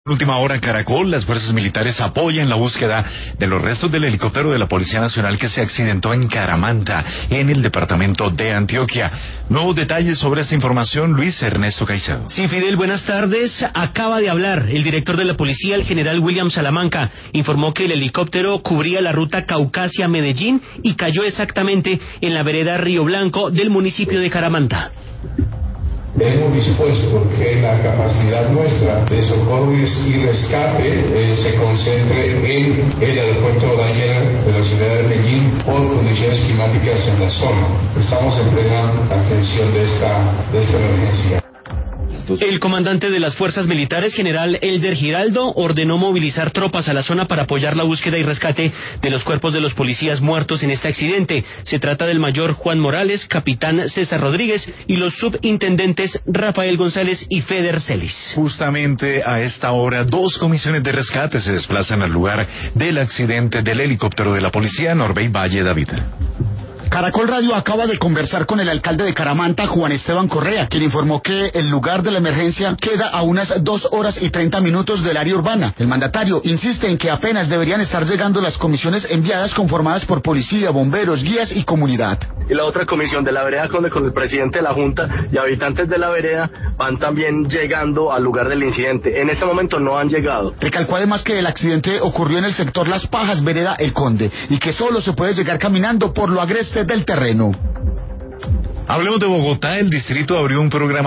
Última hora, Caracol, las fuerzas militares apoyan la búsqueda de los restos del helicóptero de la Policía Nacional que se accidentó en Caramanta, en el departamento de Antioquia. Nuevos detalles sobre esta información, Luis Ernesto Caicedo. Sí, Fidel, buenas tardes. Acaba de hablar el director de la policía, el general William Salamanca. Informó que el helicóptero cubría la ruta Caucasia-Medellín y cayó exactamente en la vereda Río Blanco del municipio de Caramanta. Hemos dispuesto que la capacidad nuestra de socorro y rescate se concentre en el aeropuerto Daniel de la ciudad de Medellín por condiciones climáticas en la zona. Estamos en plena atención de esta emergencia. El comandante de las fuerzas militares, general Elder Giraldo, ordenó movilizar tropas a la zona para apoyar la búsqueda y rescate de los cuerpos de los policías muertos en este accidente. Se trata del mayor Juan Morales, capitán César Rodríguez y los subintendentes Rafael González y Feder Celis. Justamente a esta hora, 2 comisiones de rescate se desplazan al lugar del accidente del helicóptero de la policía, Norbey Valle David. Caracol Radio acaba de conversar con el alcalde de Caramanta, Juan Esteban Correa, quien informó que el lugar de la emergencia queda a unas 2 horas y 30 minutos del área urbana. El mandatario insiste en que apenas deberían estar llegando las comisiones enviadas conformadas por policía, bomberos, guías y comunidad. Y la otra comisión de la vereda con el presidente de la Junta y habitantes de la vereda van también llegando al lugar del incidente. En este momento no han llegado. Recalcó además que el accidente ocurrió en el sector Las Pajas, vereda El Conde, y que solo se puede llegar caminando por lo agreste del terreno. Hablemos de Bogotá. El distrito abrió un programa